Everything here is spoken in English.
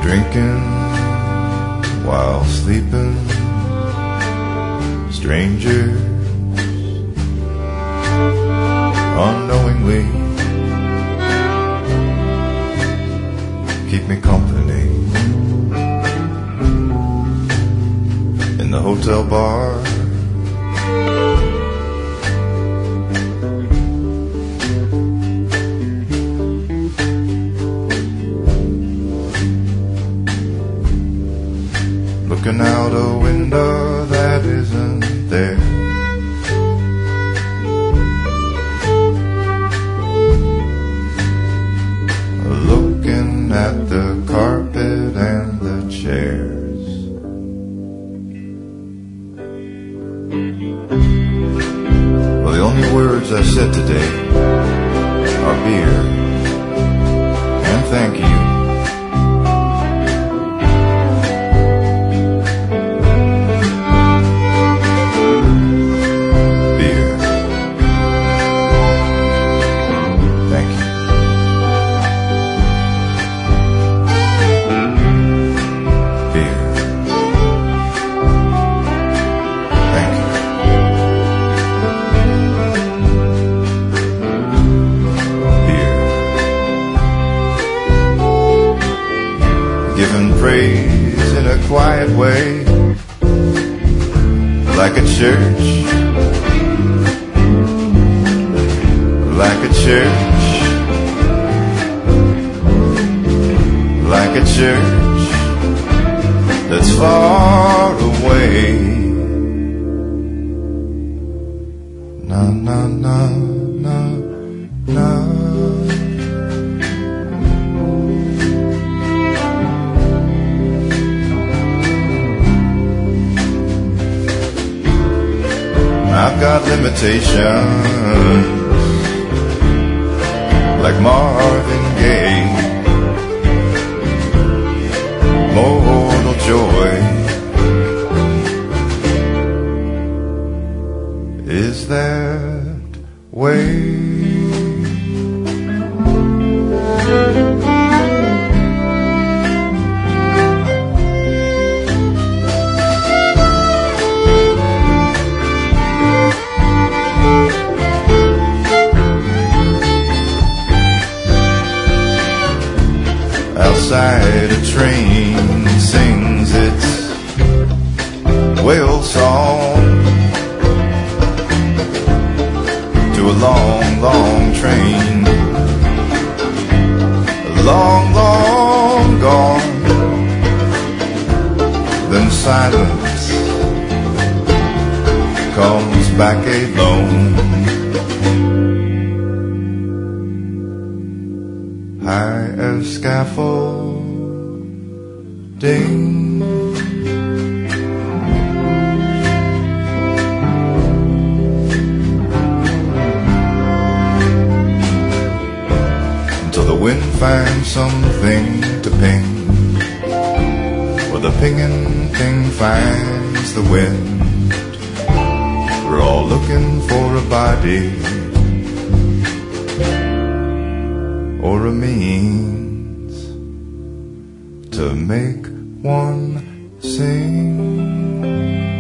drinking while sleeping, strangers unknowingly keep me company in the hotel bar. Looking out a window that isn't there, looking at the carpet and the chairs. Well, the only words I said today are beer and thank you. Giving praise in a quiet way, like a church, like a church, like a church that's far away. Na na na na na. I've got limitations, like Marvin Gaye. Mortal joy is that way. Outside a train sings its whale song to a long, long train, long, long gone. Then silence comes back alone. High as scaffolding, until the wind finds something to ping, or the pinging thing finds the wind. We're all looking for a body or a means to make one sing.